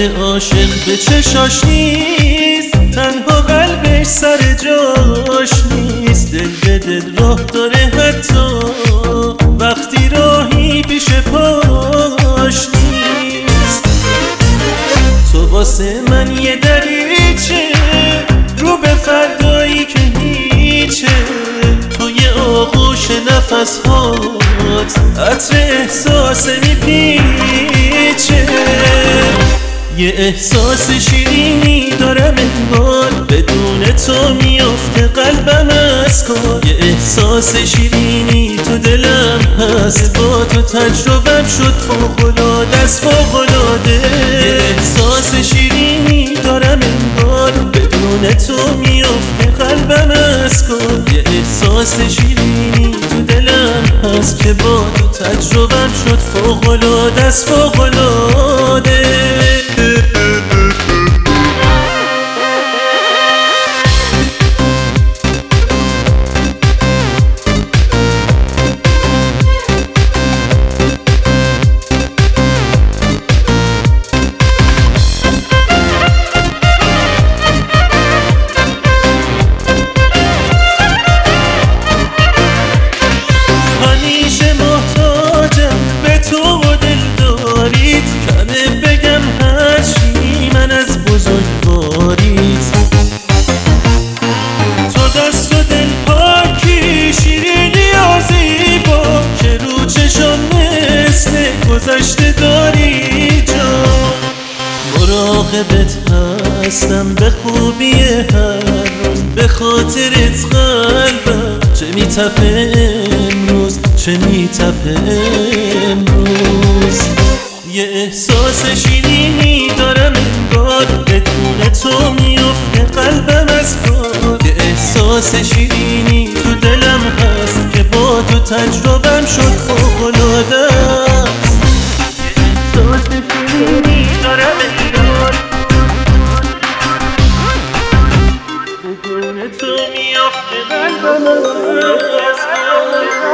عاشق به چشاش نیست، تنها قلبش سر جاش نیست. دل به دل راه داره حتی وقتی راهی پیش پاش نیست. تو واسه من یه دریچه رو به فردایی که هیچه، تو یه آغوش نفس هات عطر احساس میپیچه. یه احساس شیرینی دارم انگار بدون تو میافته قلبم از کار. یه احساس شیرینی تو دلم هست، با تو تجربم شد فوق‌العاده است فوق‌العاده. یه احساس شیرینی دارم انگار بدون تو میافته قلبم از کار. یه احساس شیرینی تو دلم هست که با تو تجربم شد فوق‌العاده است فوق‌العاده. همیشه محتاجم به تو و دلداریت، کمه بگم هرچی من از بزرگواریت. تو دست و دل پاکی شیرینی و زیبا که رو چشم مثل گذشته داری جا. مراقبت هستم به خوبی هر روز، به خاطرت قلبم چه میتپه امروز چه میتپه امروز. یه احساس شیرینی دارم انگار بدون تو میافته قلبم از کار. یه احساس شیرینی تو دلم هست که با تو تجربم شد فوق‌العاده است. یه احساس شیرینی دارم انگار بدون تو میافته قلبم از کار.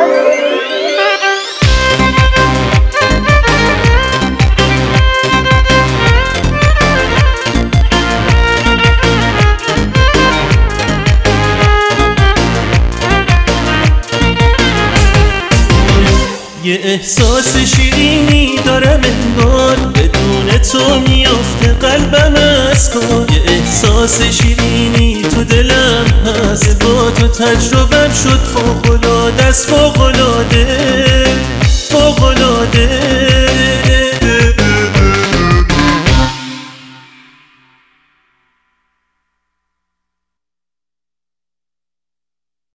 یه احساس شیرینی دارم انگار بدون تو میافته قلبم از کار. یه احساس شیرینی تو دلم هست، با تو تجربم شد فوق‌العاده است فوق‌العاده فوق‌العاده.